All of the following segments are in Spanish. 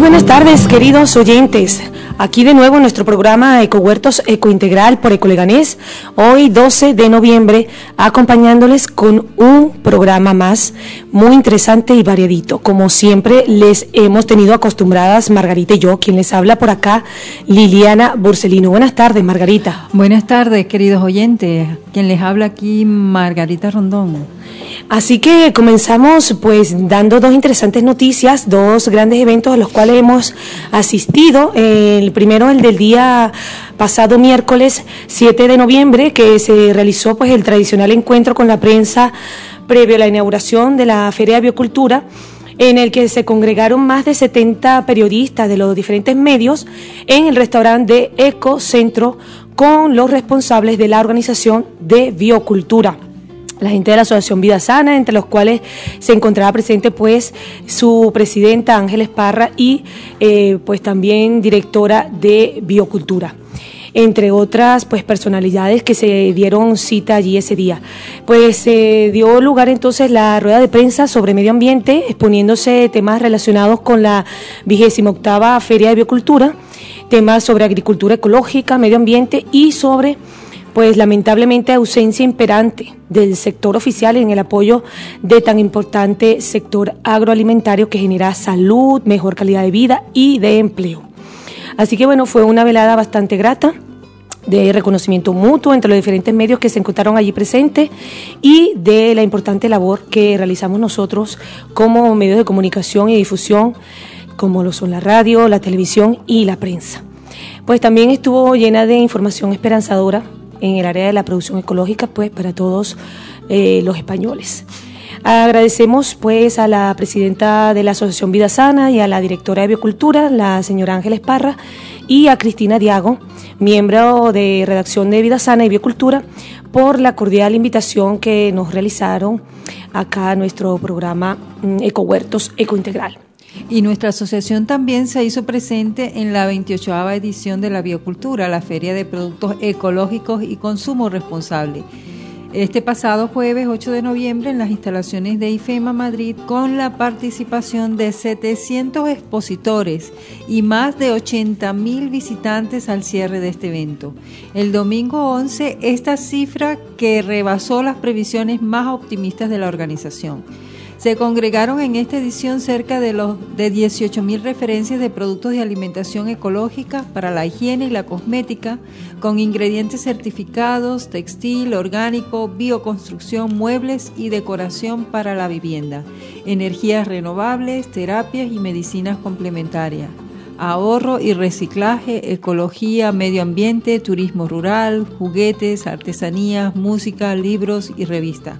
buenas tardes, queridos oyentes. Aquí de nuevo en nuestro programa Ecohuertos Ecointegral por Ecoleganés, hoy 12 de noviembre, acompañándoles con un programa más muy interesante y variadito. Como siempre les hemos tenido acostumbradas Margarita y yo, quien les habla por acá, Liliana Burcelino. Buenas tardes, Margarita. Buenas tardes, queridos oyentes. Quien les habla aquí, Margarita Rondón. Así que comenzamos pues dando dos interesantes noticias, dos grandes eventos a los cuales hemos asistido. El primero, el del día pasado miércoles 7 de noviembre, que se realizó pues el tradicional encuentro con la prensa previo a la inauguración de la Feria de Biocultura, en el que se congregaron más de 70 periodistas de los diferentes medios en el restaurante de Ecocentro con los responsables de la organización de Biocultura, la gente de la Asociación Vida Sana, entre los cuales se encontraba presente pues su presidenta Ángeles Parra y pues también directora de Biocultura, entre otras pues personalidades que se dieron cita allí ese día. Pues se dio lugar entonces la rueda de prensa sobre medio ambiente, exponiéndose temas relacionados con la 28ª Feria de Biocultura, temas sobre agricultura ecológica, medio ambiente y sobre pues lamentablemente ausencia imperante del sector oficial en el apoyo de tan importante sector agroalimentario que genera salud, mejor calidad de vida y de empleo. Así que bueno, fue una velada bastante grata, de reconocimiento mutuo entre los diferentes medios que se encontraron allí presentes y de la importante labor que realizamos nosotros como medios de comunicación y difusión, como lo son la radio, la televisión y la prensa. Pues también estuvo llena de información esperanzadora en el área de la producción ecológica, pues para todos los españoles. Agradecemos pues a la presidenta de la Asociación Vida Sana y a la directora de Biocultura, la señora Ángeles Parra, y a Cristina Diago, miembro de redacción de Vida Sana y Biocultura, por la cordial invitación que nos realizaron acá a nuestro programa Ecohuertos Ecointegral. Y nuestra asociación también se hizo presente en la 28ª edición de la Biocultura, la Feria de Productos Ecológicos y Consumo Responsable. Este pasado jueves 8 de noviembre en las instalaciones de IFEMA Madrid, con la participación de 700 expositores y más de 80.000 visitantes al cierre de este evento. El domingo 11, esta cifra que rebasó las previsiones más optimistas de la organización. Se congregaron en esta edición cerca de 18.000 referencias de productos de alimentación ecológica para la higiene y la cosmética, con ingredientes certificados, textil, orgánico, bioconstrucción, muebles y decoración para la vivienda, energías renovables, terapias y medicinas complementarias, ahorro y reciclaje, ecología, medio ambiente, turismo rural, juguetes, artesanías, música, libros y revistas.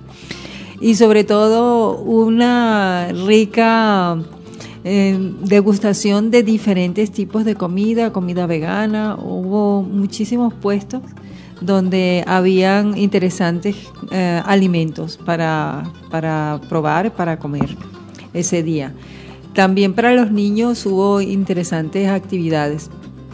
Y sobre todo una rica degustación de diferentes tipos de comida vegana. Hubo muchísimos puestos donde habían interesantes alimentos para probar, para comer ese día. También para los niños hubo interesantes actividades.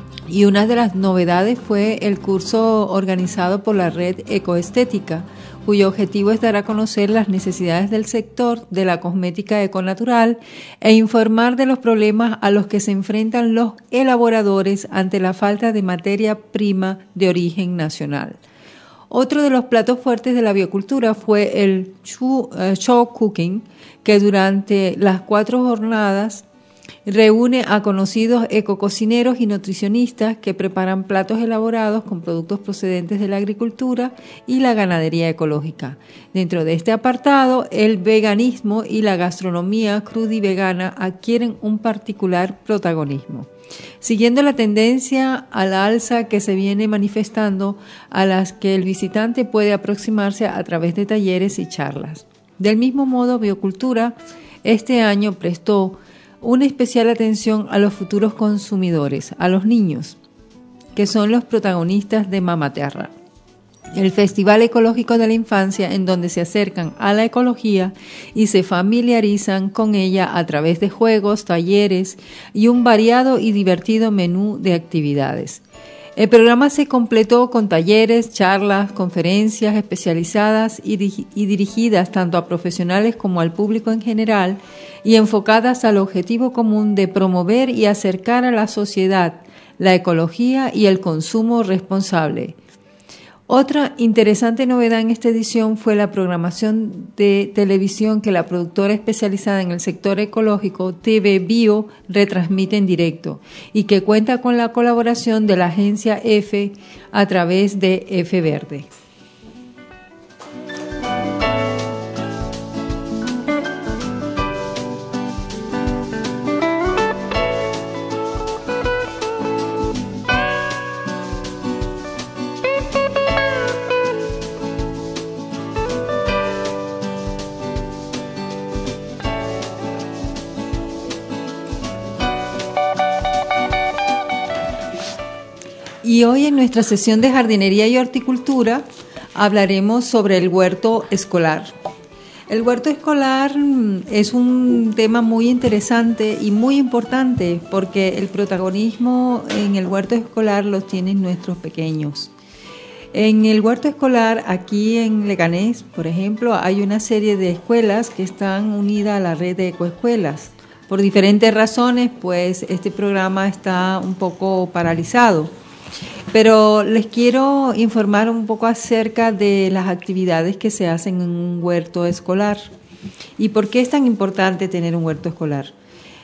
Y una de las novedades fue el curso organizado por la red Ecoestética, cuyo objetivo es dar a conocer las necesidades del sector de la cosmética econatural e informar de los problemas a los que se enfrentan los elaboradores ante la falta de materia prima de origen nacional. Otro de los platos fuertes de la biocultura fue el show cooking, que durante las 4 jornadas reúne a conocidos ecococineros y nutricionistas que preparan platos elaborados con productos procedentes de la agricultura y la ganadería ecológica. Dentro de este apartado, el veganismo y la gastronomía crudivegana adquieren un particular protagonismo, siguiendo la tendencia a la alza que se viene manifestando, a las que el visitante puede aproximarse a través de talleres y charlas. Del mismo modo, Biocultura este año prestó una especial atención a los futuros consumidores, a los niños, que son los protagonistas de Mama Terra, el Festival Ecológico de la Infancia, en donde se acercan a la ecología y se familiarizan con ella a través de juegos, talleres y un variado y divertido menú de actividades. El programa se completó con talleres, charlas, conferencias especializadas y dirigidas tanto a profesionales como al público en general y enfocadas al objetivo común de promover y acercar a la sociedad la ecología y el consumo responsable. Otra interesante novedad en esta edición fue la programación de televisión que la productora especializada en el sector ecológico TV Bio retransmite en directo y que cuenta con la colaboración de la agencia EFE a través de EFE Verde. Y hoy en nuestra sesión de jardinería y horticultura hablaremos sobre el huerto escolar. El huerto escolar es un tema muy interesante y muy importante porque el protagonismo en el huerto escolar lo tienen nuestros pequeños. En el huerto escolar, aquí en Leganés, por ejemplo, hay una serie de escuelas que están unidas a la red de ecoescuelas. Por diferentes razones, pues este programa está un poco paralizado. Pero les quiero informar un poco acerca de las actividades que se hacen en un huerto escolar y por qué es tan importante tener un huerto escolar.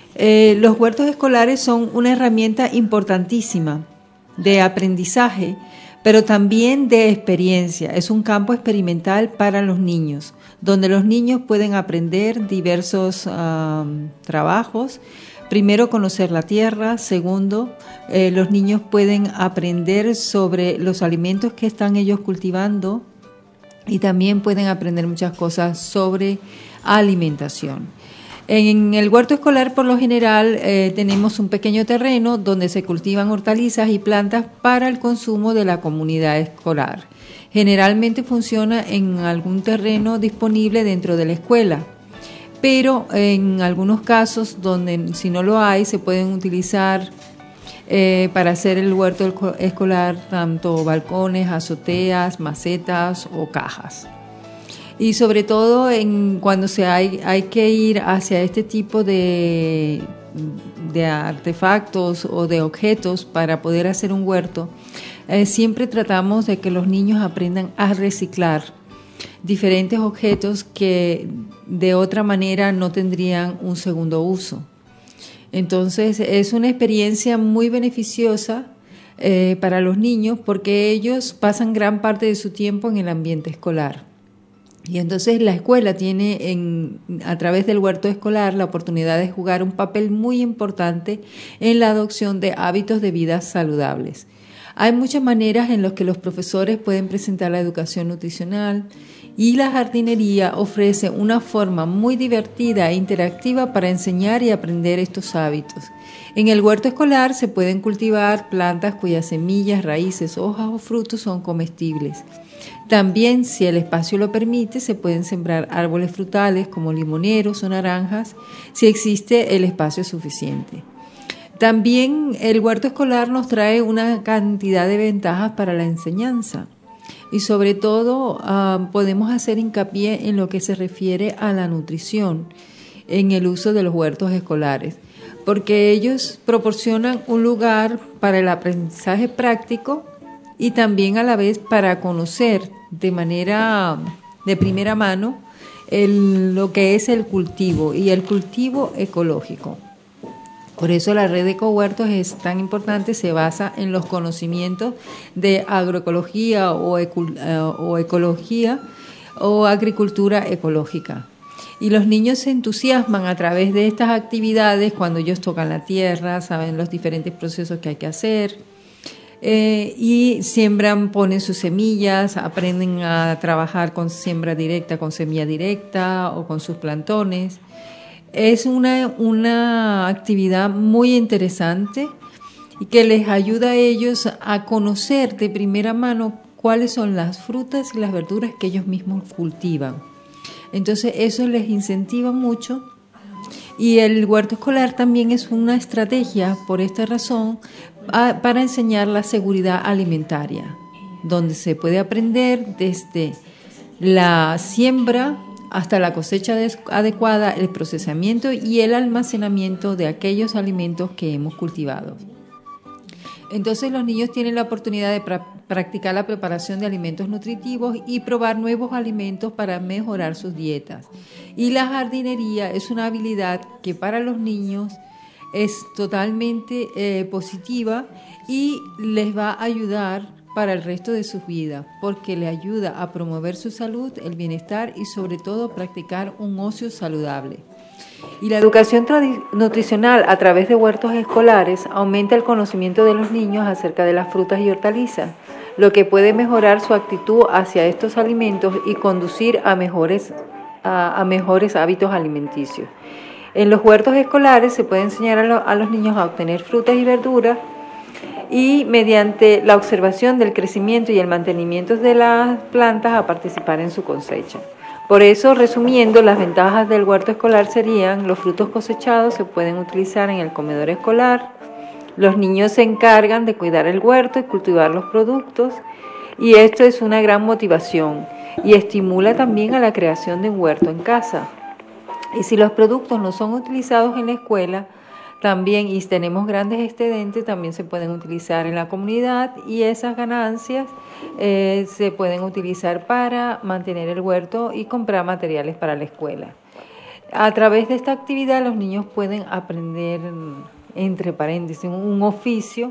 Los huertos escolares son una herramienta importantísima de aprendizaje, pero también de experiencia. Es un campo experimental para los niños, donde los niños pueden aprender diversos trabajos. Primero, conocer la tierra. Segundo, los niños pueden aprender sobre los alimentos que están ellos cultivando y también pueden aprender muchas cosas sobre alimentación. En el huerto escolar, por lo general, tenemos un pequeño terreno donde se cultivan hortalizas y plantas para el consumo de la comunidad escolar. Generalmente funciona en algún terreno disponible dentro de la escuela. Pero en algunos casos donde si no lo hay se pueden utilizar para hacer el huerto escolar tanto balcones, azoteas, macetas o cajas. Y sobre todo cuando hay que ir hacia este tipo de artefactos o de objetos para poder hacer un huerto, siempre tratamos de que los niños aprendan a reciclar diferentes objetos que de otra manera no tendrían un segundo uso. Entonces es una experiencia muy beneficiosa para los niños porque ellos pasan gran parte de su tiempo en el ambiente escolar. Y entonces la escuela tiene a través del huerto escolar la oportunidad de jugar un papel muy importante en la adopción de hábitos de vida saludables. Hay muchas maneras en las que los profesores pueden presentar la educación nutricional y la jardinería ofrece una forma muy divertida e interactiva para enseñar y aprender estos hábitos. En el huerto escolar se pueden cultivar plantas cuyas semillas, raíces, hojas o frutos son comestibles. También, si el espacio lo permite, se pueden sembrar árboles frutales como limoneros o naranjas si existe el espacio suficiente. También el huerto escolar nos trae una cantidad de ventajas para la enseñanza y sobre todo podemos hacer hincapié en lo que se refiere a la nutrición en el uso de los huertos escolares, porque ellos proporcionan un lugar para el aprendizaje práctico y también a la vez para conocer de primera mano lo que es el cultivo y el cultivo ecológico. Por eso la red de ecohuertos es tan importante, se basa en los conocimientos de agroecología o ecología o agricultura ecológica. Y los niños se entusiasman a través de estas actividades cuando ellos tocan la tierra, saben los diferentes procesos que hay que hacer y siembran, ponen sus semillas, aprenden a trabajar con siembra directa, con semilla directa o con sus plantones. Es una actividad muy interesante y que les ayuda a ellos a conocer de primera mano cuáles son las frutas y las verduras que ellos mismos cultivan. Entonces eso les incentiva mucho y el huerto escolar también es una estrategia por esta razón para enseñar la seguridad alimentaria, donde se puede aprender desde la siembra hasta la cosecha adecuada, el procesamiento y el almacenamiento de aquellos alimentos que hemos cultivado. Entonces los niños tienen la oportunidad de practicar la preparación de alimentos nutritivos y probar nuevos alimentos para mejorar sus dietas. Y la jardinería es una habilidad que para los niños es totalmente positiva y les va a ayudar para el resto de sus vidas, porque le ayuda a promover su salud, el bienestar y sobre todo practicar un ocio saludable. Y la educación nutricional a través de huertos escolares aumenta el conocimiento de los niños acerca de las frutas y hortalizas, lo que puede mejorar su actitud hacia estos alimentos y conducir a mejores hábitos alimenticios. En los huertos escolares se puede enseñar a los niños a obtener frutas y verduras y mediante la observación del crecimiento y el mantenimiento de las plantas a participar en su cosecha. Por eso, resumiendo, las ventajas del huerto escolar serían: los frutos cosechados se pueden utilizar en el comedor escolar, los niños se encargan de cuidar el huerto y cultivar los productos, y esto es una gran motivación y estimula también a la creación de un huerto en casa. Y si los productos no son utilizados en la escuela, también, y tenemos grandes excedentes, también se pueden utilizar en la comunidad y esas ganancias se pueden utilizar para mantener el huerto y comprar materiales para la escuela. A través de esta actividad los niños pueden aprender, entre paréntesis, un oficio,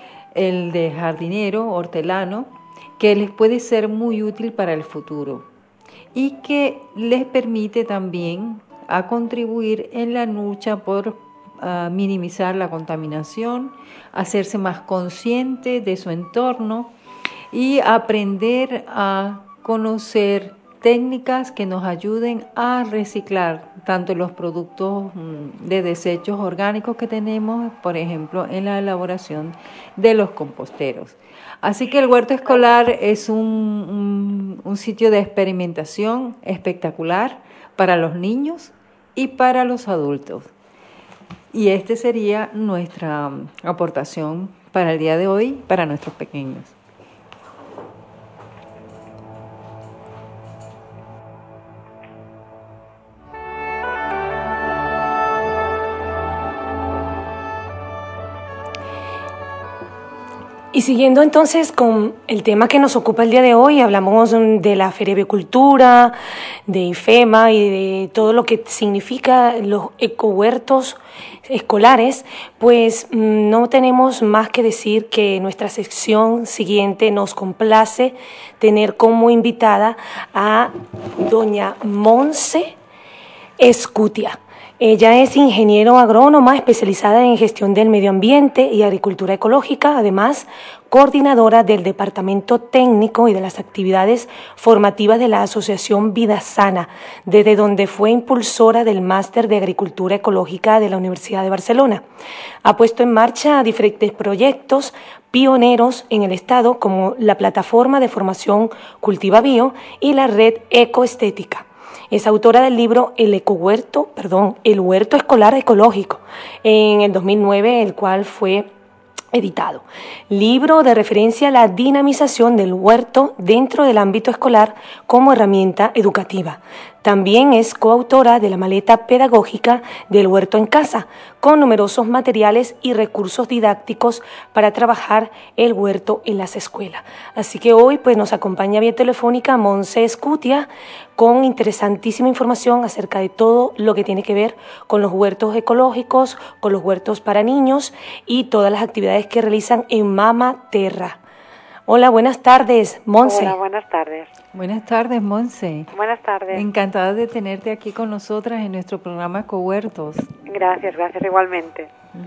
el de jardinero, hortelano, que les puede ser muy útil para el futuro y que les permite también a contribuir en la lucha por minimizar la contaminación, hacerse más consciente de su entorno y aprender a conocer técnicas que nos ayuden a reciclar tanto los productos de desechos orgánicos que tenemos, por ejemplo, en la elaboración de los composteros. Así que el huerto escolar es un sitio de experimentación espectacular para los niños y para los adultos. Y esta sería nuestra aportación para el día de hoy, para nuestros pequeños. Y siguiendo entonces con el tema que nos ocupa el día de hoy, hablamos de la Feria de Biocultura, de IFEMA y de todo lo que significa los ecohuertos escolares, pues no tenemos más que decir que nuestra sección siguiente nos complace tener como invitada a doña Montse Escutia. Ella es ingeniero agrónoma especializada en gestión del medio ambiente y agricultura ecológica, además coordinadora del Departamento Técnico y de las actividades formativas de la Asociación Vida Sana, desde donde fue impulsora del Máster de Agricultura Ecológica de la Universidad de Barcelona. Ha puesto en marcha diferentes proyectos pioneros en el Estado, como la plataforma de formación Cultiva Bio y la red Ecoestética. Es autora del libro El Huerto Escolar Ecológico, en el 2009, el cual fue editado. Libro de referencia a la dinamización del huerto dentro del ámbito escolar como herramienta educativa. También es coautora de la maleta pedagógica del huerto en casa, con numerosos materiales y recursos didácticos para trabajar el huerto en las escuelas. Así que hoy pues nos acompaña vía telefónica Montse Escutia con interesantísima información acerca de todo lo que tiene que ver con los huertos ecológicos, con los huertos para niños y todas las actividades que realizan en Mama Terra. Hola, buenas tardes, Montse. Hola, buenas tardes. Buenas tardes, Montse. Buenas tardes. Encantada de tenerte aquí con nosotras en nuestro programa Ecohuertos. Gracias igualmente.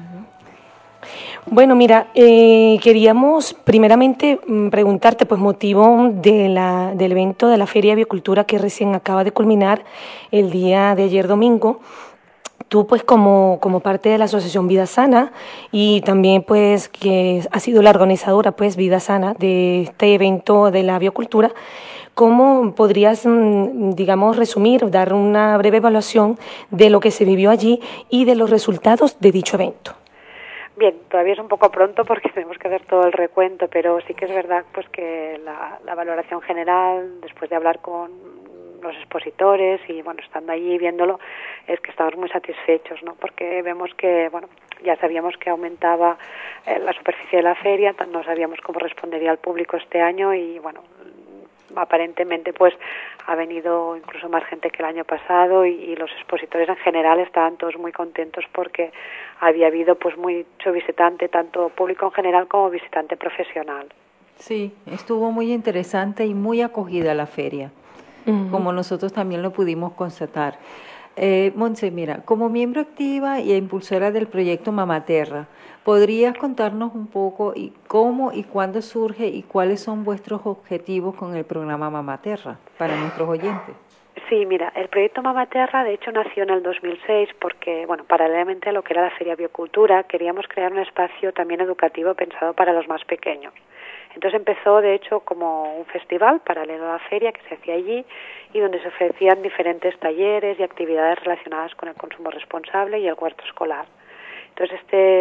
Bueno, mira, queríamos primeramente preguntarte, pues motivo del evento de la Feria de Biocultura que recién acaba de culminar el día de ayer domingo. Tú pues como parte de la Asociación Vida Sana y también pues que has sido la organizadora pues Vida Sana de este evento de la biocultura, ¿cómo podrías, digamos, resumir, dar una breve evaluación de lo que se vivió allí y de los resultados de dicho evento? Bien, todavía es un poco pronto porque tenemos que hacer todo el recuento, pero sí que es verdad pues que la valoración general, después de hablar con los expositores y bueno, estando allí viéndolo, es que estamos muy satisfechos, ¿no? Porque vemos que, bueno, ya sabíamos que aumentaba la superficie de la feria, no sabíamos cómo respondería al público este año y bueno, aparentemente pues ha venido incluso más gente que el año pasado y los expositores en general estaban todos muy contentos porque había habido pues mucho visitante, tanto público en general como visitante profesional. Sí, estuvo muy interesante y muy acogida la feria, como nosotros también lo pudimos constatar. Montse, mira, como miembro activa y impulsora del proyecto Mamaterra, ¿podrías contarnos un poco y cómo y cuándo surge y cuáles son vuestros objetivos con el programa Mamaterra para nuestros oyentes? Sí, mira, el proyecto Mamaterra de hecho nació en el 2006 porque, bueno, paralelamente a lo que era la Feria Biocultura, queríamos crear un espacio también educativo pensado para los más pequeños. Entonces empezó, de hecho, como un festival paralelo a la feria que se hacía allí y donde se ofrecían diferentes talleres y actividades relacionadas con el consumo responsable y el huerto escolar. Entonces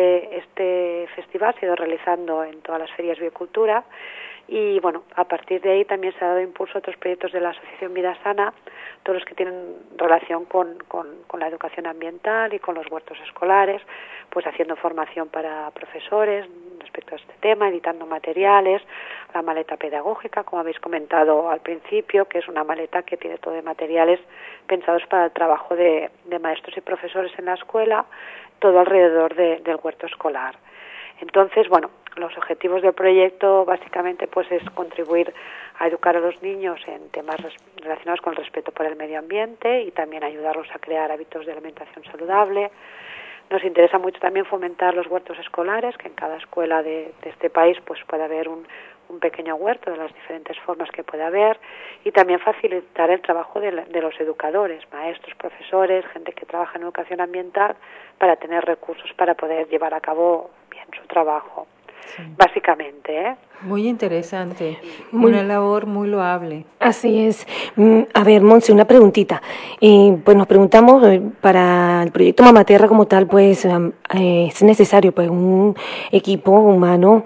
este festival se ha ido realizando en todas las ferias Biocultura y bueno, a partir de ahí también se ha dado impulso a otros proyectos de la Asociación Vida Sana, todos los que tienen relación con la educación ambiental y con los huertos escolares, pues haciendo formación para profesores respecto a este tema, editando materiales, la maleta pedagógica, como habéis comentado al principio, que es una maleta que tiene todo de materiales pensados para el trabajo de maestros y profesores en la escuela, todo alrededor del huerto escolar. Entonces, bueno, los objetivos del proyecto básicamente pues es contribuir a educar a los niños en temas relacionados con el respeto por el medio ambiente y también ayudarlos a crear hábitos de alimentación saludable. Nos interesa mucho también fomentar los huertos escolares, que en cada escuela de este país pues puede haber un pequeño huerto de las diferentes formas que puede haber y también facilitar el trabajo de los educadores, maestros, profesores, gente que trabaja en educación ambiental para tener recursos para poder llevar a cabo bien su trabajo. Sí. Básicamente, ¿eh? Muy interesante, una labor muy loable. Así es. A ver, Montse, una preguntita. Pues nos preguntamos, para el proyecto Mamaterra como tal, pues es necesario pues un equipo humano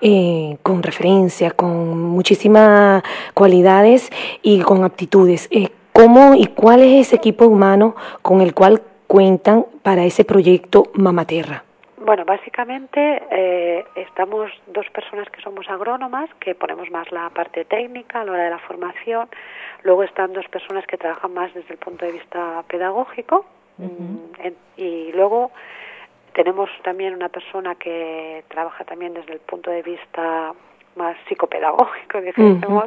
con referencia, con muchísimas cualidades y con aptitudes. ¿Cómo y cuál es ese equipo humano con el cual cuentan para ese proyecto Mamaterra? Bueno, básicamente estamos dos personas que somos agrónomas, que ponemos más la parte técnica a la hora de la formación. Luego están dos personas que trabajan más desde el punto de vista pedagógico. Y luego tenemos también una persona que trabaja también desde el punto de vista más psicopedagógico, digamos.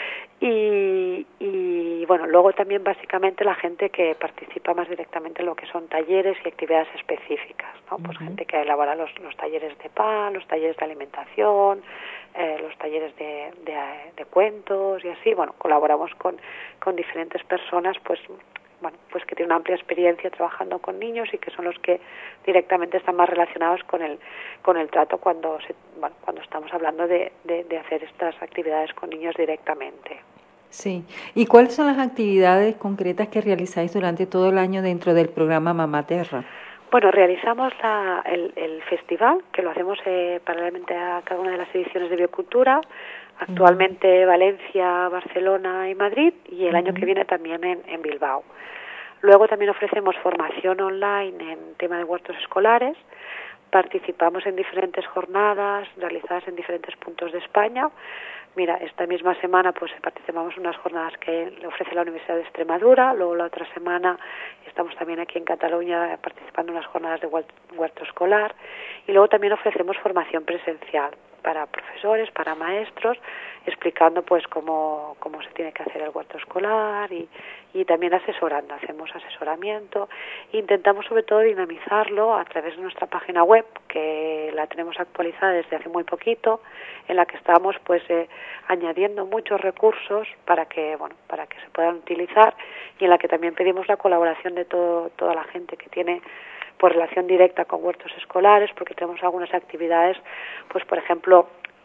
Y bueno, luego también básicamente la gente que participa más directamente en lo que son talleres y actividades específicas, ¿no? Pues gente que elabora los talleres de pan, los talleres de alimentación, los talleres de cuentos y así. Bueno, colaboramos con diferentes personas, pues bueno, pues que tienen una amplia experiencia trabajando con niños y que son los que directamente están más relacionados con el trato cuando estamos hablando de hacer estas actividades con niños directamente. Sí. ¿Y cuáles son las actividades concretas que realizáis durante todo el año dentro del programa Mamaterra? Bueno, realizamos el festival, que lo hacemos paralelamente a cada una de las ediciones de Biocultura, actualmente Valencia, Barcelona y Madrid, y el año que viene también en Bilbao. Luego también ofrecemos formación online en tema de huertos escolares, participamos en diferentes jornadas realizadas en diferentes puntos de España. Mira, esta misma semana pues participamos en unas jornadas que le ofrece la Universidad de Extremadura, luego la otra semana estamos también aquí en Cataluña participando en unas jornadas de huerto escolar y luego también ofrecemos formación presencial para profesores, para maestros, explicando pues cómo se tiene que hacer el huerto escolar y también asesorando, hacemos asesoramiento e intentamos sobre todo dinamizarlo a través de nuestra página web, que la tenemos actualizada desde hace muy poquito, en la que estamos pues añadiendo muchos recursos para que se puedan utilizar y en la que también pedimos la colaboración de toda la gente que tiene pues relación directa con huertos escolares, porque tenemos algunas actividades, pues por ejemplo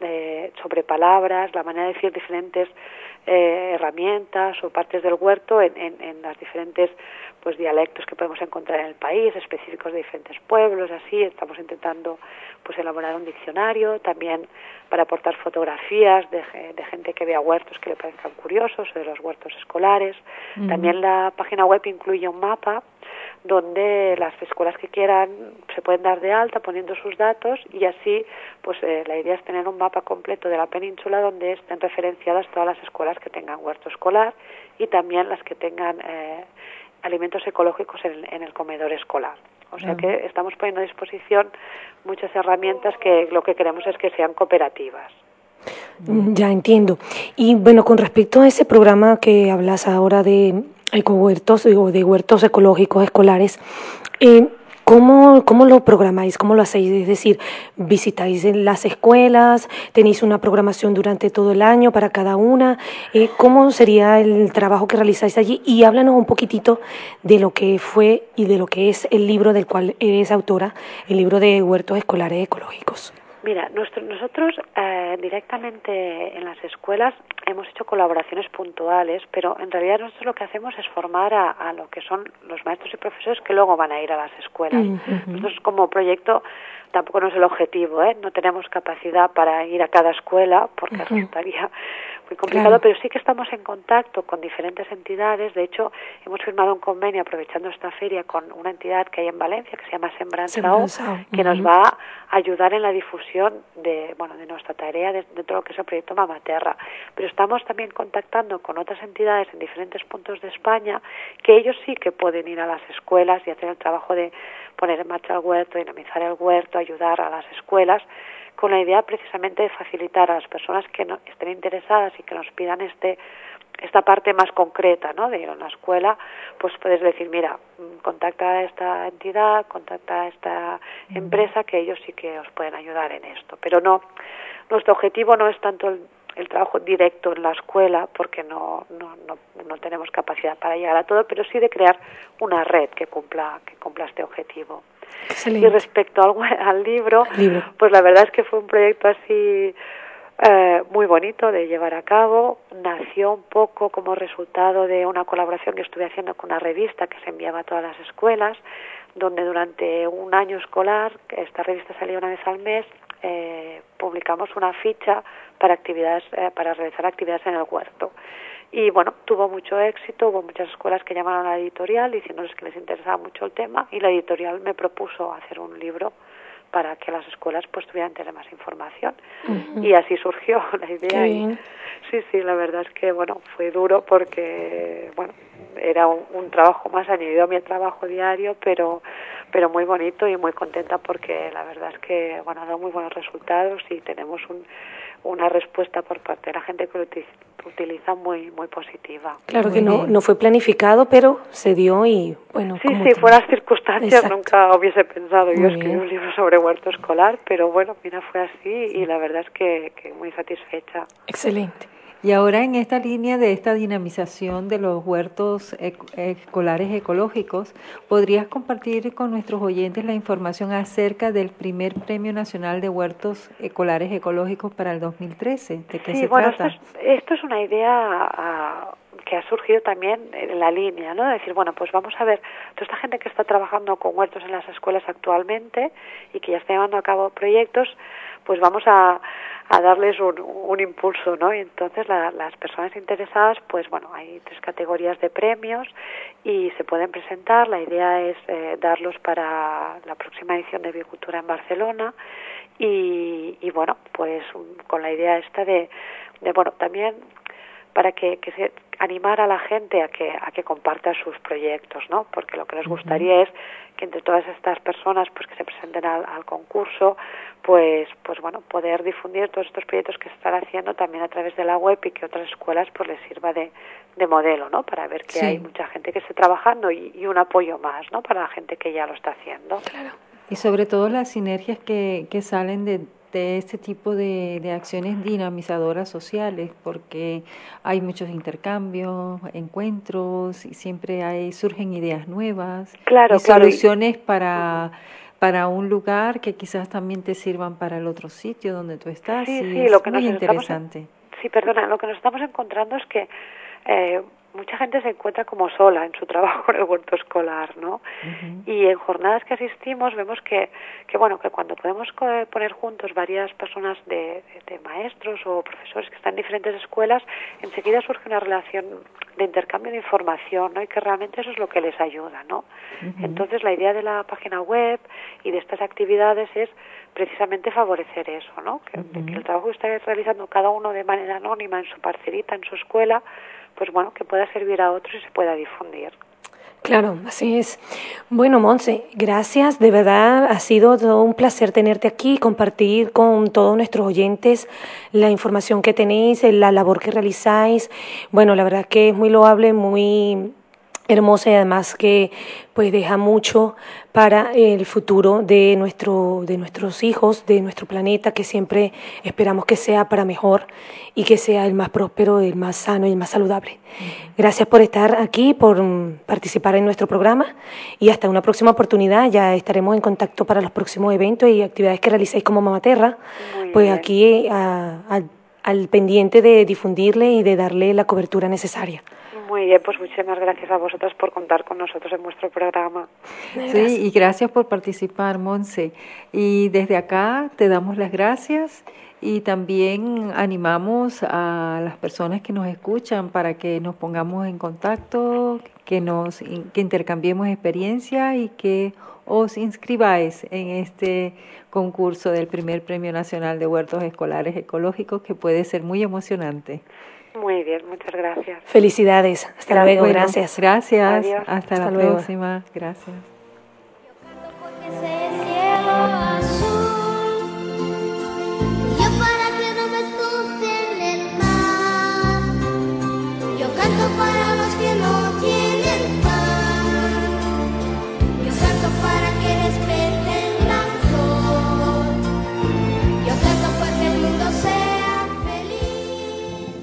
sobre palabras, la manera de decir diferentes herramientas o partes del huerto en las diferentes pues dialectos que podemos encontrar en el país, específicos de diferentes pueblos, así. Estamos intentando pues elaborar un diccionario, también para aportar fotografías de gente que vea huertos que le parezcan curiosos, o de los huertos escolares. También la página web incluye un mapa donde las escuelas que quieran se pueden dar de alta poniendo sus datos, y así pues la idea es tener un mapa completo de la península donde estén referenciadas todas las escuelas que tengan huerto escolar y también las que tengan alimentos ecológicos en el comedor escolar. O sea que estamos poniendo a disposición muchas herramientas que lo que queremos es que sean cooperativas. Ya entiendo. Y bueno, con respecto a ese programa que hablas ahora de ecohuertos o de huertos ecológicos escolares, ¿cómo lo programáis? ¿Cómo lo hacéis? Es decir, ¿visitáis en las escuelas? ¿Tenéis una programación durante todo el año para cada una? ¿Cómo sería el trabajo que realizáis allí? Y háblanos un poquitito de lo que fue y de lo que es el libro del cual eres autora, el libro de huertos escolares ecológicos. Mira, nosotros directamente en las escuelas hemos hecho colaboraciones puntuales, pero en realidad nosotros lo que hacemos es formar a lo que son los maestros y profesores que luego van a ir a las escuelas. Nosotros como proyecto tampoco no es el objetivo, no tenemos capacidad para ir a cada escuela porque resultaría muy complicado, pero sí que estamos en contacto con diferentes entidades. De hecho, hemos firmado un convenio aprovechando esta feria con una entidad que hay en Valencia que se llama Sembranzao, que nos va a ayudar en la difusión de nuestra tarea dentro de lo que es el proyecto Mamaterra. Pero estamos también contactando con otras entidades en diferentes puntos de España que ellos sí que pueden ir a las escuelas y hacer el trabajo de poner en marcha el huerto, dinamizar el huerto, ayudar a las escuelas, con la idea precisamente de facilitar a las personas que no estén interesadas y que nos pidan esta parte más concreta, ¿no?, de ir a una escuela, pues puedes decir, mira, contacta a esta entidad, contacta a esta empresa, que ellos sí que os pueden ayudar en esto. Pero no, nuestro objetivo no es tanto el trabajo directo en la escuela, porque no tenemos capacidad para llegar a todo, pero sí de crear una red que cumpla este objetivo. Excelente. Y respecto al libro, pues la verdad es que fue un proyecto así muy bonito de llevar a cabo. Nació un poco como resultado de una colaboración que estuve haciendo con una revista que se enviaba a todas las escuelas, donde durante un año escolar, esta revista salía una vez al mes, publicamos una ficha para realizar actividades en el huerto. Y bueno, tuvo mucho éxito, hubo muchas escuelas que llamaron a la editorial diciéndoles que les interesaba mucho el tema, y la editorial me propuso hacer un libro para que las escuelas pues tuvieran tener más información. Y así surgió la idea. Y sí, la verdad es que bueno, fue duro porque bueno, era un trabajo más añadido a mi trabajo diario, pero muy bonito y muy contenta porque la verdad es que bueno, ha dado muy buenos resultados y tenemos una respuesta por parte de la gente que lo utiliza muy positiva. Claro que no fue planificado, pero se dio y bueno. Sí, fueran las circunstancias. Exacto. Nunca hubiese pensado yo escribir un libro sobre huerto escolar, pero bueno, mira, fue así y la verdad es que muy satisfecha. Excelente. Y ahora en esta línea de esta dinamización de los huertos escolares ecológicos, ¿podrías compartir con nuestros oyentes la información acerca del primer Premio Nacional de Huertos Escolares Ecológicos para el 2013? ¿De qué se trata? Esto es una idea que ha surgido también en la línea, ¿no? De decir, bueno, pues vamos a ver, toda esta gente que está trabajando con huertos en las escuelas actualmente y que ya está llevando a cabo proyectos, pues vamos a darles un impulso, ¿no? Y entonces las personas interesadas, pues bueno, hay 3 categorías de premios y se pueden presentar. La idea es darlos para la próxima edición de Biocultura en Barcelona y bueno, pues con la idea esta de bueno, también para que se animar a la gente a que comparta sus proyectos, ¿no? Porque lo que nos gustaría es que entre todas estas personas pues que se presenten al concurso, pues bueno, poder difundir todos estos proyectos que se están haciendo también a través de la web y que otras escuelas pues les sirva de modelo, ¿no? Para ver que hay mucha gente que está trabajando y un apoyo más, ¿no? Para la gente que ya lo está haciendo. Claro. Y sobre todo las sinergias que salen de este tipo de acciones dinamizadoras sociales, porque hay muchos intercambios, encuentros, y siempre surgen ideas nuevas, soluciones para para un lugar que quizás también te sirvan para el otro sitio donde tú estás. Sí, lo que muy nos interesante. Lo que nos estamos encontrando es que mucha gente se encuentra como sola en su trabajo en el huerto escolar, ¿no? Uh-huh. Y en jornadas que asistimos vemos que cuando podemos poner juntos varias personas de maestros o profesores que están en diferentes escuelas, enseguida surge una relación de intercambio de información, ¿no? Y que realmente eso es lo que les ayuda, ¿no? Uh-huh. Entonces la idea de la página web y de estas actividades es precisamente favorecer eso, ¿no? Que el trabajo que está realizando cada uno de manera anónima en su parcelita, en su escuela, pues bueno, que pueda servir a otros y se pueda difundir. Claro, así es. Bueno, Montse, gracias, de verdad ha sido todo un placer tenerte aquí, compartir con todos nuestros oyentes la información que tenéis, la labor que realizáis. Bueno, la verdad que es muy loable, muy hermosa y además que pues deja mucho para el futuro de nuestros hijos, de nuestro planeta, que siempre esperamos que sea para mejor y que sea el más próspero, el más sano y el más saludable. Gracias por estar aquí, por participar en nuestro programa y hasta una próxima oportunidad. Ya estaremos en contacto para los próximos eventos y actividades que realicéis como Mamaterra, pues bien. Aquí al pendiente de difundirle y de darle la cobertura necesaria. Muy bien, pues muchísimas gracias a vosotras por contar con nosotros en vuestro programa. Sí, y gracias por participar, Montse. Y desde acá te damos las gracias y también animamos a las personas que nos escuchan para que nos pongamos en contacto, que intercambiemos experiencias y que os inscribáis en este concurso del primer Premio Nacional de Huertos Escolares Ecológicos, que puede ser muy emocionante. Muy bien, muchas gracias. Felicidades. Hasta luego, bueno, gracias. Gracias. Adiós. Hasta la luego. Próxima. Gracias. Yo para que no me asusten el mar. Yo canto para los que no tienen pan. Yo canto para que respeten la flor. Yo canto para que el mundo sea feliz.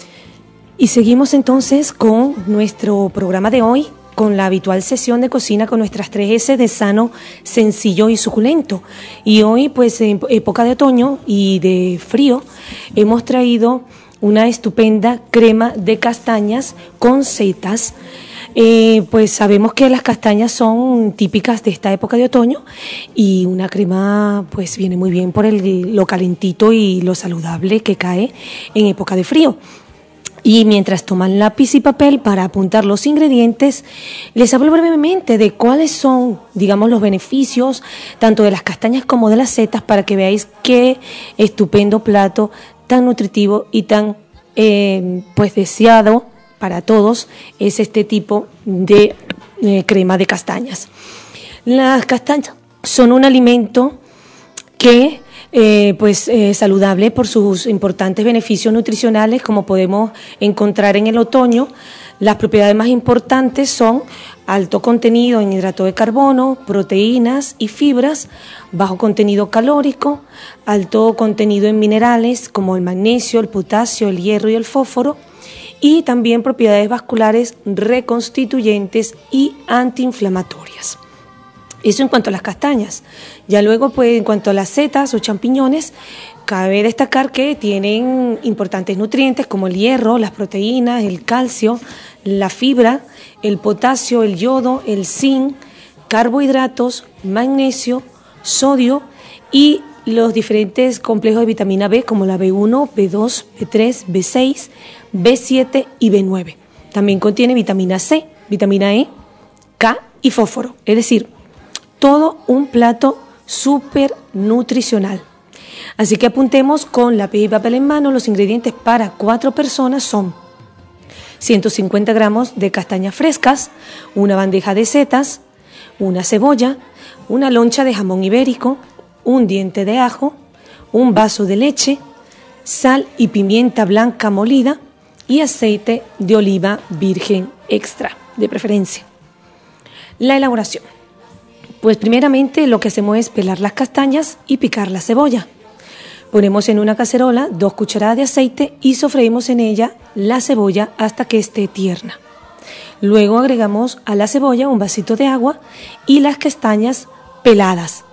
Y seguimos entonces con nuestro programa de hoy, con la habitual sesión de cocina con nuestras 3S de sano, sencillo y suculento. Y hoy, pues en época de otoño y de frío, hemos traído una estupenda crema de castañas con setas. Pues sabemos que las castañas son típicas de esta época de otoño y una crema pues viene muy bien por lo calentito y lo saludable que cae en época de frío. Y mientras toman lápiz y papel para apuntar los ingredientes, les hablo brevemente de cuáles son, digamos, los beneficios tanto de las castañas como de las setas para que veáis qué estupendo plato tan nutritivo y tan pues deseado para todos es este tipo de crema de castañas. Las castañas son un alimento que saludable por sus importantes beneficios nutricionales, como podemos encontrar en el otoño. Las propiedades más importantes son alto contenido en hidrato de carbono, proteínas y fibras, bajo contenido calórico, alto contenido en minerales como el magnesio, el potasio, el hierro y el fósforo, y también propiedades vasculares reconstituyentes y antiinflamatorias. Eso en cuanto a las castañas. Ya luego, pues, en cuanto a las setas o champiñones, cabe destacar que tienen importantes nutrientes como el hierro, las proteínas, el calcio, la fibra, el potasio, el yodo, el zinc, carbohidratos, magnesio, sodio y los diferentes complejos de vitamina B como la B1, B2, B3, B6, B7 y B9. También contiene vitamina C, vitamina E, K y fósforo, es decir, todo un plato súper nutricional. Así que apuntemos con lápiz y papel en mano. Los ingredientes para 4 personas son 150 gramos de castañas frescas, una bandeja de setas, una cebolla, una loncha de jamón ibérico, un diente de ajo, un vaso de leche, sal y pimienta blanca molida y aceite de oliva virgen extra, de preferencia. La elaboración. Pues primeramente lo que hacemos es pelar las castañas y picar la cebolla. Ponemos en una cacerola 2 cucharadas de aceite y sofreímos en ella la cebolla hasta que esté tierna. Luego agregamos a la cebolla un vasito de agua y las castañas peladas.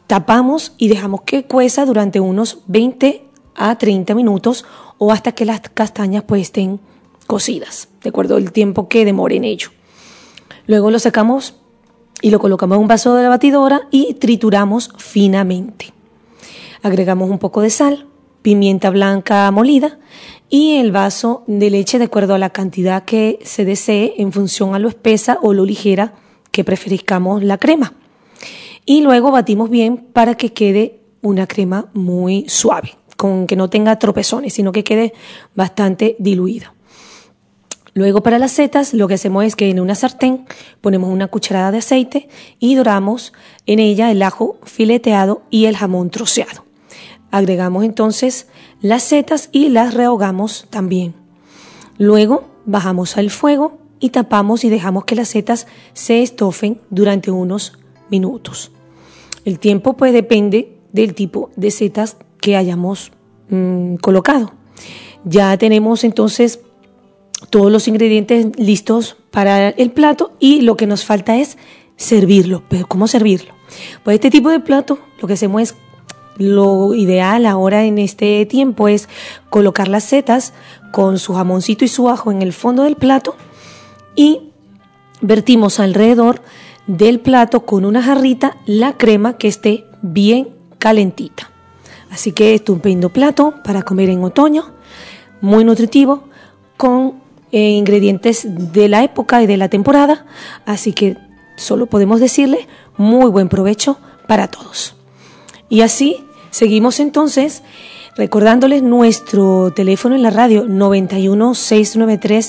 tapamos y dejamos que cueza durante unos 20 a 30 minutos o hasta que las castañas pues estén cocidas, de acuerdo al tiempo que demore en ello. Luego lo sacamos y lo colocamos en un vaso de la batidora y trituramos finamente. Agregamos un poco de sal, pimienta blanca molida y el vaso de leche de acuerdo a la cantidad que se desee en función a lo espesa o lo ligera que preferizcamos la crema. Y luego batimos bien para que quede una crema muy suave, con que no tenga tropezones, sino que quede bastante diluida. Luego para las setas lo que hacemos es que en una sartén ponemos una cucharada de aceite y doramos en ella el ajo fileteado y el jamón troceado. Agregamos entonces las setas y las rehogamos también. Luego bajamos al fuego y tapamos y dejamos que las setas se estofen durante unos minutos. El tiempo pues depende del tipo de setas que hayamos colocado. Ya tenemos entonces todos los ingredientes listos para el plato y lo que nos falta es servirlo. ¿Pero cómo servirlo? Pues este tipo de plato lo que hacemos es, lo ideal ahora en este tiempo es colocar las setas con su jamoncito y su ajo en el fondo del plato y vertimos alrededor del plato con una jarrita la crema que esté bien calentita. Así que estupendo plato para comer en otoño, muy nutritivo, con ingredientes de la época y de la temporada, así que solo podemos decirle muy buen provecho para todos. Y así seguimos entonces recordándoles nuestro teléfono en la radio 91 693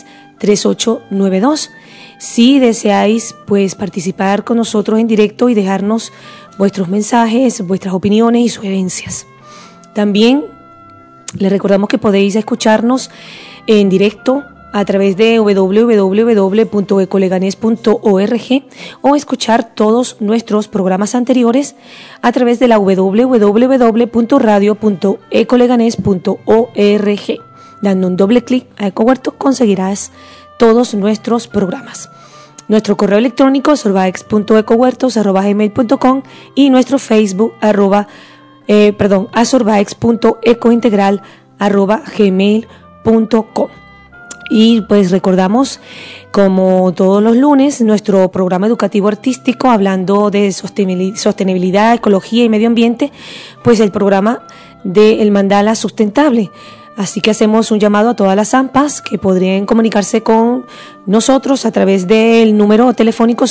3892. Si deseáis pues participar con nosotros en directo y dejarnos vuestros mensajes, vuestras opiniones y sugerencias. También les recordamos que podéis escucharnos en directo a través de www.ecoleganes.org o escuchar todos nuestros programas anteriores a través de la www.radio.ecoleganes.org. Dando un doble clic a EcoHuerto conseguirás todos nuestros programas. Nuestro correo electrónico es azorbaex.ecohuertos@gmail.com y nuestro Facebook azorbaex.ecointegral@gmail.com. Y pues recordamos, como todos los lunes, nuestro programa educativo artístico hablando de sostenibilidad, ecología y medio ambiente, pues el programa del mandala sustentable. Así que hacemos un llamado a todas las AMPAs que podrían comunicarse con nosotros a través del número telefónico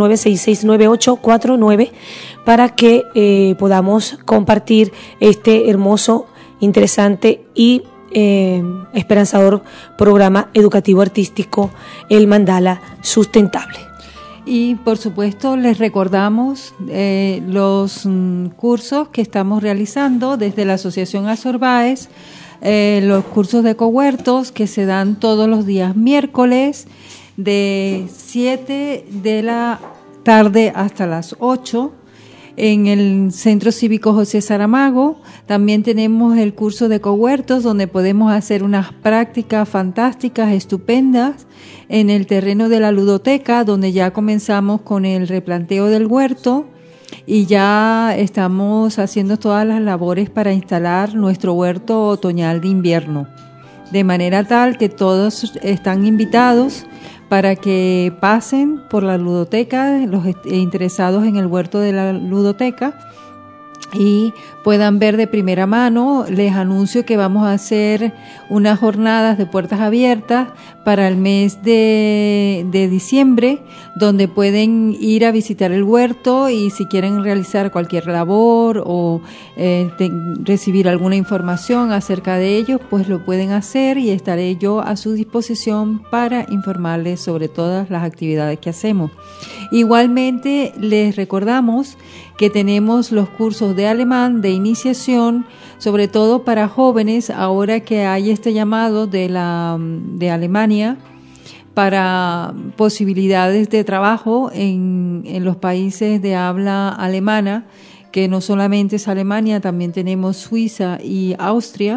689-669849 para que podamos compartir este hermoso, interesante y esperanzador programa educativo artístico, el mandala sustentable. Y por supuesto les recordamos los cursos que estamos realizando desde la Asociación Azorbaes, los cursos de ecohuertos que se dan todos los días miércoles de 7 de la tarde hasta las 8 en el Centro Cívico José Saramago. También tenemos el curso de ecohuertos donde podemos hacer unas prácticas fantásticas, estupendas en el terreno de la ludoteca, donde ya comenzamos con el replanteo del huerto y ya estamos haciendo todas las labores para instalar nuestro huerto otoñal de invierno, de manera tal que todos están invitados para que pasen por la ludoteca, los interesados en el huerto de la ludoteca, y puedan ver de primera mano. Les anuncio que vamos a hacer unas jornadas de puertas abiertas para el mes de diciembre, donde pueden ir a visitar el huerto y si quieren realizar cualquier labor o recibir alguna información acerca de ellos, pues lo pueden hacer y estaré yo a su disposición para informarles sobre todas las actividades que hacemos. Igualmente les recordamos que tenemos los cursos de alemán de iniciación, sobre todo para jóvenes, ahora que hay este llamado de Alemania para posibilidades de trabajo en los países de habla alemana, que no solamente es Alemania, también tenemos Suiza y Austria.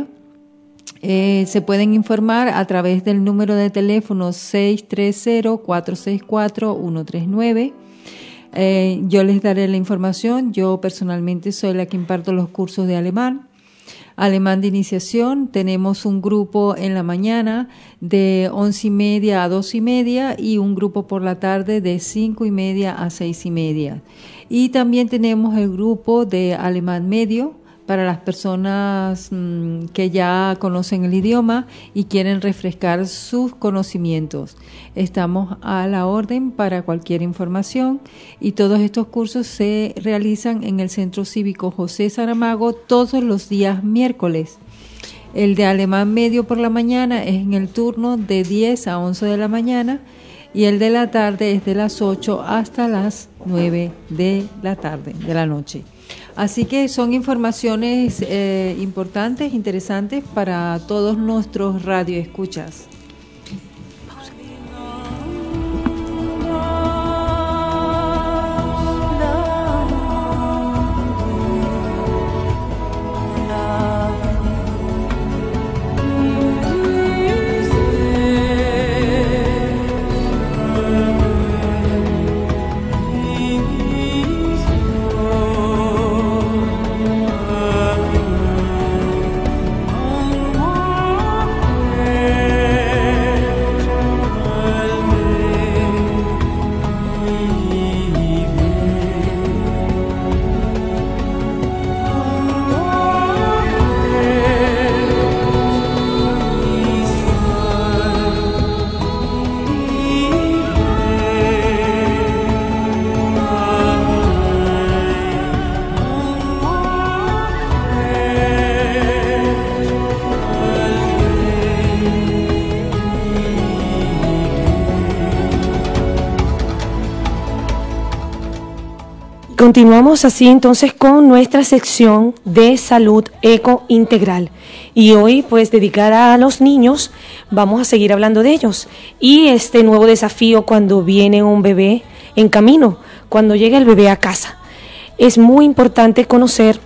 Se pueden informar a través del número de teléfono 630-464-139. Yo les daré la información. Yo personalmente soy la que imparto los cursos de alemán de iniciación. Tenemos un grupo en la mañana de 11:30 a 2:30 y un grupo por la tarde de 5:30 a 6:30. Y también tenemos el grupo de alemán medio para las personas que ya conocen el idioma y quieren refrescar sus conocimientos. Estamos a la orden para cualquier información y todos estos cursos se realizan en el Centro Cívico José Saramago todos los días miércoles. El de alemán medio por la mañana es en el turno de 10 a 11 de la mañana y el de la tarde es de las 8 hasta las 9 de la tarde, de la noche. Así que son informaciones importantes, interesantes para todos nuestros radioescuchas. Continuamos así entonces con nuestra sección de salud eco integral y hoy pues dedicada a los niños vamos a seguir hablando de ellos y este nuevo desafío cuando viene un bebé en camino, cuando llega el bebé a casa. Es muy importante conocer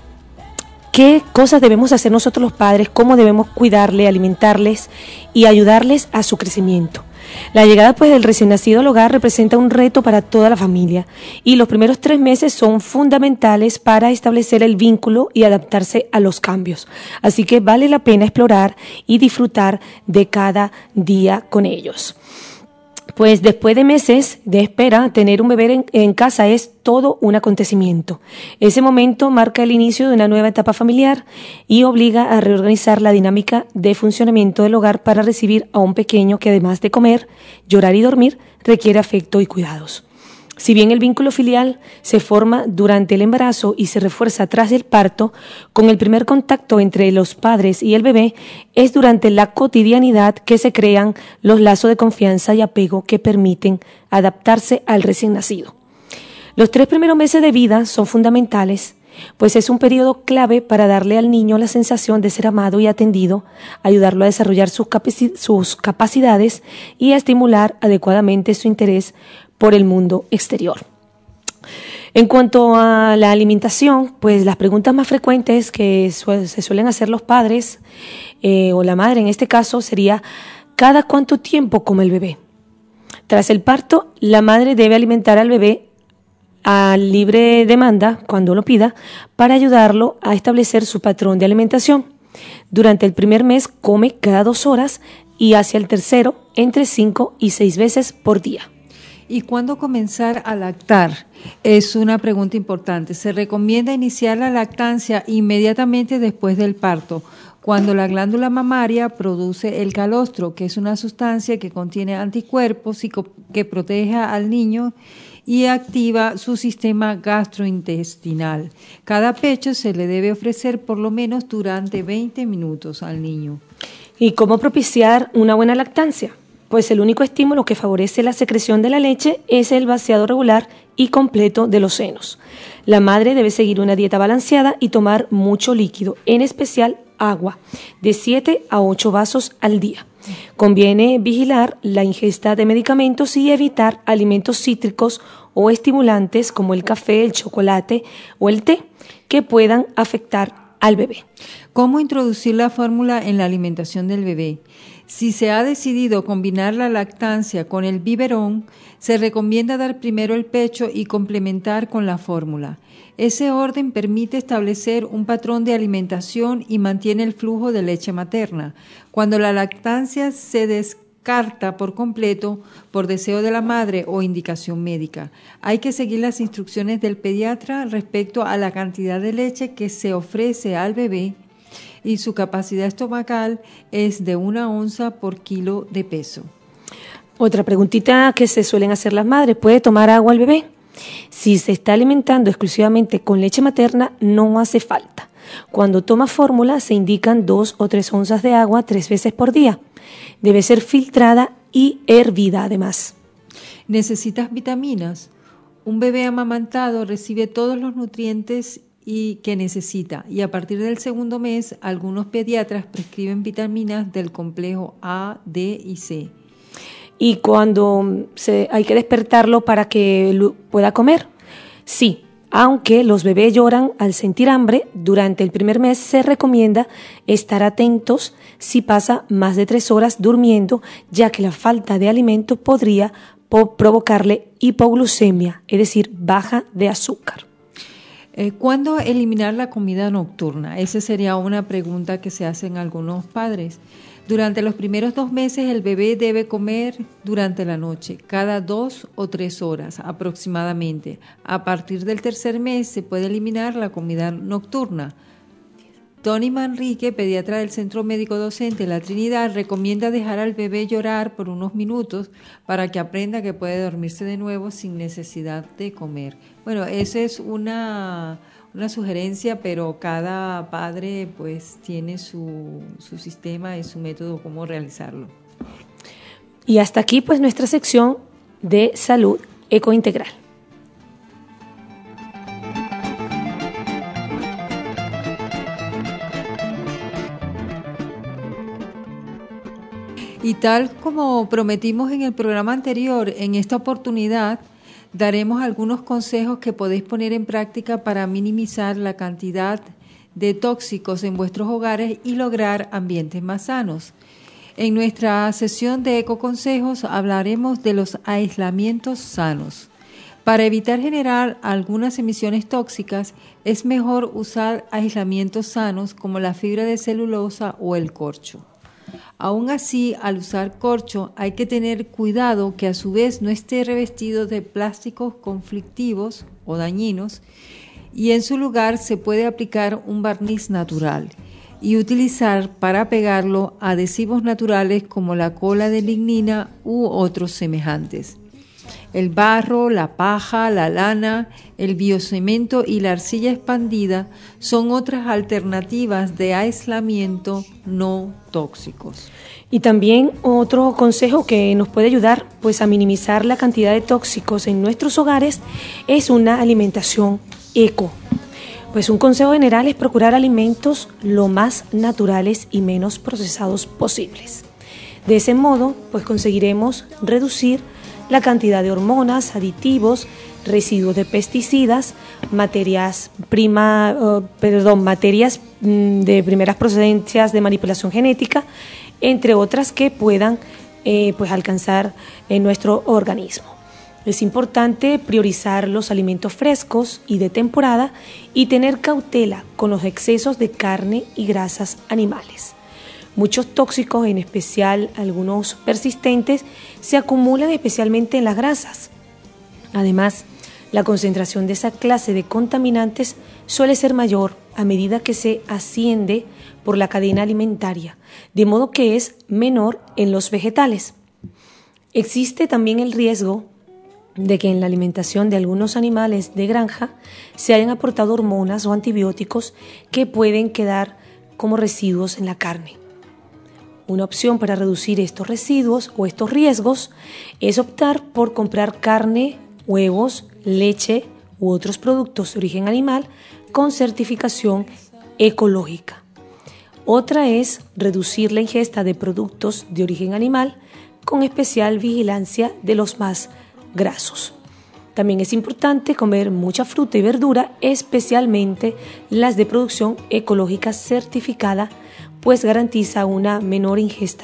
qué cosas debemos hacer nosotros los padres, cómo debemos cuidarle, alimentarles y ayudarles a su crecimiento. La llegada pues del recién nacido al hogar representa un reto para toda la familia y los primeros 3 meses son fundamentales para establecer el vínculo y adaptarse a los cambios. Así que vale la pena explorar y disfrutar de cada día con ellos. Pues después de meses de espera, tener un bebé en casa es todo un acontecimiento. Ese momento marca el inicio de una nueva etapa familiar y obliga a reorganizar la dinámica de funcionamiento del hogar para recibir a un pequeño que además de comer, llorar y dormir, requiere afecto y cuidados. Si bien el vínculo filial se forma durante el embarazo y se refuerza tras el parto, con el primer contacto entre los padres y el bebé, es durante la cotidianidad que se crean los lazos de confianza y apego que permiten adaptarse al recién nacido. Los 3 primeros meses de vida son fundamentales, pues es un periodo clave para darle al niño la sensación de ser amado y atendido, ayudarlo a desarrollar sus capacidades y a estimular adecuadamente su interés por el mundo exterior. En cuanto a la alimentación, pues las preguntas más frecuentes que se suelen hacer los padres o la madre en este caso sería ¿cada cuánto tiempo come el bebé? Tras el parto, la madre debe alimentar al bebé a libre demanda, cuando lo pida, para ayudarlo a establecer su patrón de alimentación. Durante el primer mes come cada 2 horas y hacia el tercero entre 5 y 6 veces por día. ¿Y cuándo comenzar a lactar? Es una pregunta importante. Se recomienda iniciar la lactancia inmediatamente después del parto, cuando la glándula mamaria produce el calostro, que es una sustancia que contiene anticuerpos y que protege al niño y activa su sistema gastrointestinal. Cada pecho se le debe ofrecer por lo menos durante 20 minutos al niño. ¿Y cómo propiciar una buena lactancia? Pues el único estímulo que favorece la secreción de la leche es el vaciado regular y completo de los senos. La madre debe seguir una dieta balanceada y tomar mucho líquido, en especial agua, de 7 a 8 vasos al día. Conviene vigilar la ingesta de medicamentos y evitar alimentos cítricos o estimulantes como el café, el chocolate o el té, que puedan afectar al bebé. ¿Cómo introducir la fórmula en la alimentación del bebé? Si se ha decidido combinar la lactancia con el biberón, se recomienda dar primero el pecho y complementar con la fórmula. Ese orden permite establecer un patrón de alimentación y mantiene el flujo de leche materna. Cuando la lactancia se descarta por completo por deseo de la madre o indicación médica, hay que seguir las instrucciones del pediatra respecto a la cantidad de leche que se ofrece al bebé, y su capacidad estomacal es de 1 onza por kilo de peso. Otra preguntita que se suelen hacer las madres: ¿puede tomar agua el bebé? Si se está alimentando exclusivamente con leche materna, no hace falta. Cuando toma fórmula, se indican 2 o 3 onzas de agua 3 veces por día. Debe ser filtrada y hervida además. ¿Necesitas vitaminas? Un bebé amamantado recibe todos los nutrientes que necesita, y a partir del segundo mes algunos pediatras prescriben vitaminas del complejo A, D y C. ¿Y cuando hay que despertarlo para que pueda comer? Sí, aunque los bebés lloran al sentir hambre, durante el primer mes se recomienda estar atentos si pasa más de 3 horas durmiendo, ya que la falta de alimento podría provocarle hipoglucemia, es decir, baja de azúcar. ¿Cuándo eliminar la comida nocturna? Esa sería una pregunta que se hacen algunos padres. Durante los primeros 2 meses el bebé debe comer durante la noche, cada 2 o 3 horas aproximadamente. A partir del tercer mes se puede eliminar la comida nocturna. Tony Manrique, pediatra del Centro Médico Docente La Trinidad, recomienda dejar al bebé llorar por unos minutos para que aprenda que puede dormirse de nuevo sin necesidad de comer. Bueno, esa es una sugerencia, pero cada padre pues tiene su sistema y su método cómo realizarlo. Y hasta aquí pues nuestra sección de salud ecointegral. Y tal como prometimos en el programa anterior, en esta oportunidad daremos algunos consejos que podéis poner en práctica para minimizar la cantidad de tóxicos en vuestros hogares y lograr ambientes más sanos. En nuestra sesión de ecoconsejos hablaremos de los aislamientos sanos. Para evitar generar algunas emisiones tóxicas, es mejor usar aislamientos sanos como la fibra de celulosa o el corcho. Aún así, al usar corcho hay que tener cuidado que a su vez no esté revestido de plásticos conflictivos o dañinos, y en su lugar se puede aplicar un barniz natural y utilizar para pegarlo adhesivos naturales como la cola de lignina u otros semejantes. El barro, la paja, la lana, el biocemento y la arcilla expandida son otras alternativas de aislamiento no tóxicos. Y también otro consejo que nos puede ayudar pues a minimizar la cantidad de tóxicos en nuestros hogares es una alimentación eco. Pues un consejo general es procurar alimentos lo más naturales y menos procesados posibles. De ese modo pues conseguiremos reducir la cantidad de hormonas, aditivos, residuos de pesticidas, materias de primeras procedencias de manipulación genética, entre otras que puedan alcanzar en nuestro organismo. Es importante priorizar los alimentos frescos y de temporada y tener cautela con los excesos de carne y grasas animales. Muchos tóxicos, en especial algunos persistentes, se acumulan especialmente en las grasas. Además, la concentración de esa clase de contaminantes suele ser mayor a medida que se asciende por la cadena alimentaria, de modo que es menor en los vegetales. Existe también el riesgo de que en la alimentación de algunos animales de granja se hayan aportado hormonas o antibióticos que pueden quedar como residuos en la carne. Una opción para reducir estos residuos o estos riesgos es optar por comprar carne, huevos, leche u otros productos de origen animal con certificación ecológica. Otra es reducir la ingesta de productos de origen animal con especial vigilancia de los más grasos. También es importante comer mucha fruta y verdura, especialmente las de producción ecológica certificada, pues garantiza una menor ingesta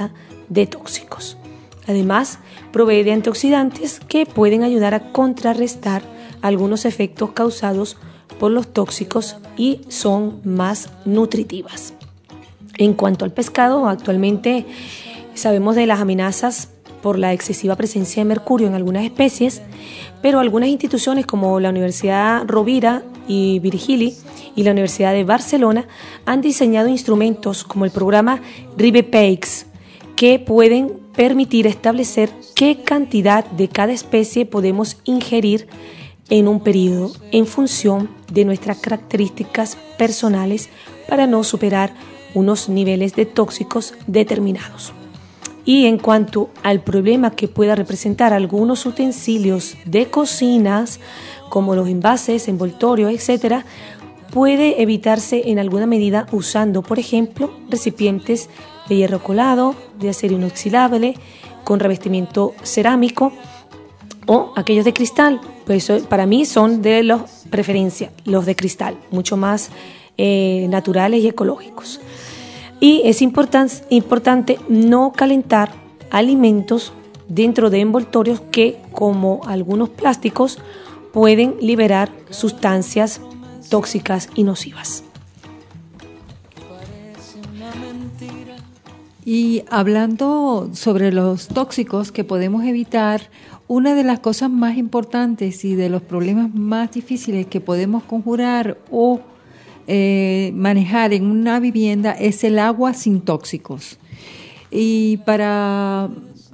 de tóxicos. Además, provee de antioxidantes que pueden ayudar a contrarrestar algunos efectos causados por los tóxicos y son más nutritivas. En cuanto al pescado, actualmente sabemos de las amenazas por la excesiva presencia de mercurio en algunas especies, pero algunas instituciones como la Universidad Rovira y Virgili y la Universidad de Barcelona han diseñado instrumentos como el programa RIBEPEIX que pueden permitir establecer qué cantidad de cada especie podemos ingerir en un periodo en función de nuestras características personales para no superar unos niveles de tóxicos determinados. Y en cuanto al problema que pueda representar algunos utensilios de cocinas, como los envases, envoltorios, etc., puede evitarse en alguna medida usando, por ejemplo, recipientes de hierro colado, de acero inoxidable, con revestimiento cerámico o aquellos de cristal. Pues eso, para mí son de los preferencia, los de cristal, mucho más naturales y ecológicos. Y es importante no calentar alimentos dentro de envoltorios que, como algunos plásticos, pueden liberar sustancias tóxicas y nocivas. Y hablando sobre los tóxicos que podemos evitar, una de las cosas más importantes y de los problemas más difíciles que podemos conjurar o manejar en una vivienda es el agua sin tóxicos. Y para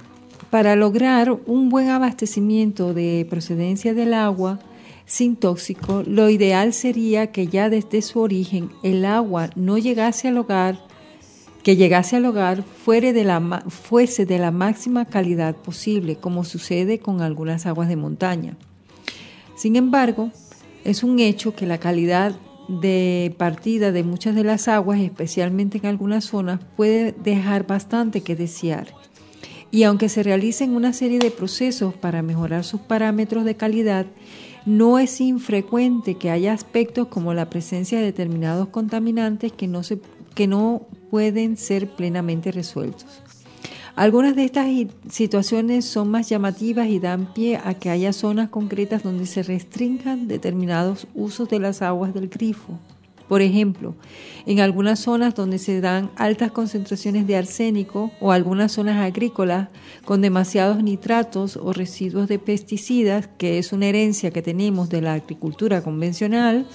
lograr un buen abastecimiento de procedencia del agua sin tóxico, lo ideal sería que ya desde su origen el agua no llegase al hogar, que llegase al hogar fuese de la máxima calidad posible, como sucede con algunas aguas de montaña. Sin embargo, es un hecho que la calidad de partida de muchas de las aguas, especialmente en algunas zonas, puede dejar bastante que desear. Y aunque se realicen una serie de procesos para mejorar sus parámetros de calidad, no es infrecuente que haya aspectos como la presencia de determinados contaminantes que no pueden ser plenamente resueltos. Algunas de estas situaciones son más llamativas y dan pie a que haya zonas concretas donde se restrinjan determinados usos de las aguas del grifo. Por ejemplo, en algunas zonas donde se dan altas concentraciones de arsénico o algunas zonas agrícolas con demasiados nitratos o residuos de pesticidas, que es una herencia que tenemos de la agricultura convencional,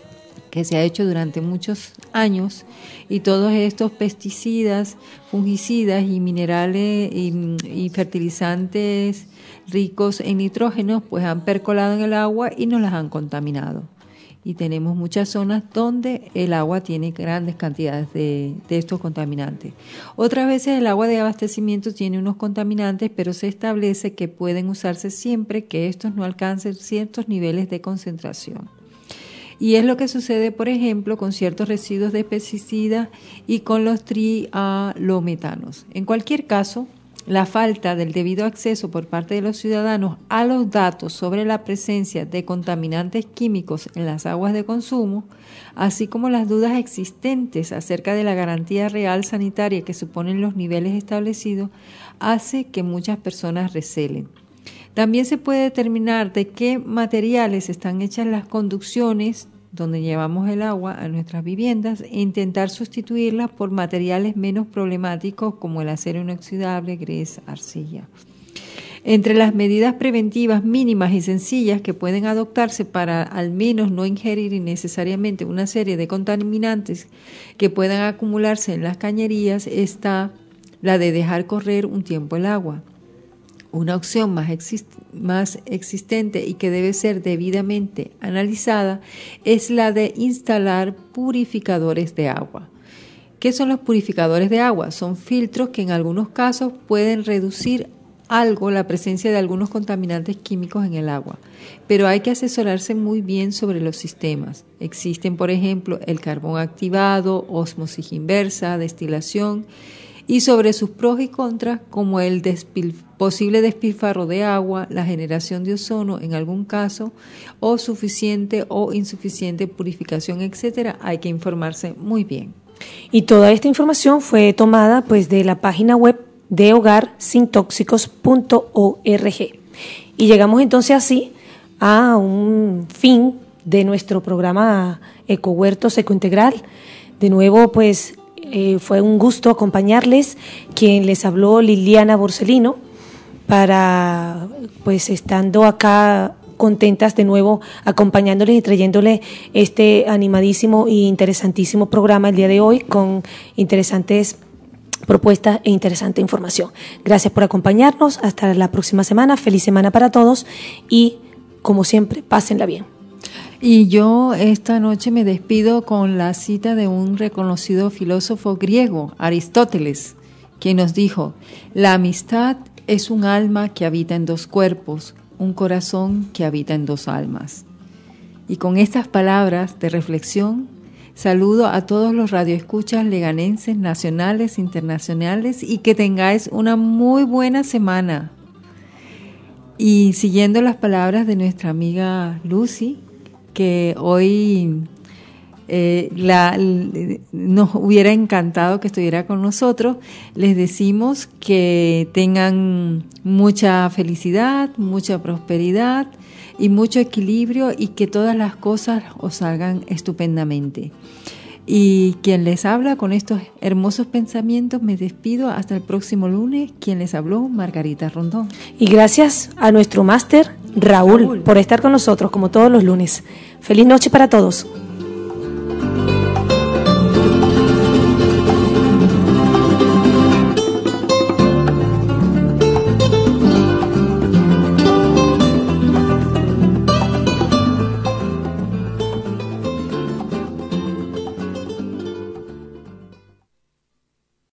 que se ha hecho durante muchos años, y todos estos pesticidas, fungicidas y minerales y fertilizantes ricos en nitrógeno pues han percolado en el agua y nos las han contaminado. Y tenemos muchas zonas donde el agua tiene grandes cantidades de estos contaminantes. Otras veces el agua de abastecimiento tiene unos contaminantes, pero se establece que pueden usarse siempre que estos no alcancen ciertos niveles de concentración. Y es lo que sucede, por ejemplo, con ciertos residuos de pesticidas y con los trialometanos. En cualquier caso, la falta del debido acceso por parte de los ciudadanos a los datos sobre la presencia de contaminantes químicos en las aguas de consumo, así como las dudas existentes acerca de la garantía real sanitaria que suponen los niveles establecidos, hace que muchas personas recelen. También se puede determinar de qué materiales están hechas las conducciones donde llevamos el agua a nuestras viviendas e intentar sustituirlas por materiales menos problemáticos como el acero inoxidable, grés, arcilla. Entre las medidas preventivas mínimas y sencillas que pueden adoptarse para al menos no ingerir innecesariamente una serie de contaminantes que puedan acumularse en las cañerías está la de dejar correr un tiempo el agua. Una opción más existente y que debe ser debidamente analizada es la de instalar purificadores de agua. ¿Qué son los purificadores de agua? Son filtros que en algunos casos pueden reducir algo la presencia de algunos contaminantes químicos en el agua, pero hay que asesorarse muy bien sobre los sistemas. Existen, por ejemplo, el carbón activado, ósmosis inversa, destilación, y sobre sus pros y contras, como el posible despilfarro de agua, la generación de ozono en algún caso, o suficiente o insuficiente purificación, etcétera, hay que informarse muy bien. Y toda esta información fue tomada pues de la página web de hogarsintóxicos.org. Y llegamos entonces así a un fin de nuestro programa Ecohuertos Ecointegral. De nuevo, pues fue un gusto acompañarles. Quien les habló, Liliana Borsellino, para pues estando acá contentas de nuevo acompañándoles y trayéndoles este animadísimo e interesantísimo programa el día de hoy con interesantes propuestas e interesante información. Gracias por acompañarnos. Hasta la próxima semana. Feliz semana para todos y, como siempre, pásenla bien. Y yo esta noche me despido con la cita de un reconocido filósofo griego, Aristóteles, quien nos dijo: la amistad es un alma que habita en dos cuerpos, un corazón que habita en dos almas. Y con estas palabras de reflexión, saludo a todos los radioescuchas leganenses, nacionales, internacionales, y que tengáis una muy buena semana. Y siguiendo las palabras de nuestra amiga Lucy, que hoy nos hubiera encantado que estuviera con nosotros, les decimos que tengan mucha felicidad, mucha prosperidad y mucho equilibrio, y que todas las cosas os salgan estupendamente. Y quien les habla con estos hermosos pensamientos, me despido hasta el próximo lunes. Quien les habló, Margarita Rondón. Y gracias a nuestro máster Raúl por estar con nosotros como todos los lunes. Feliz noche para todos.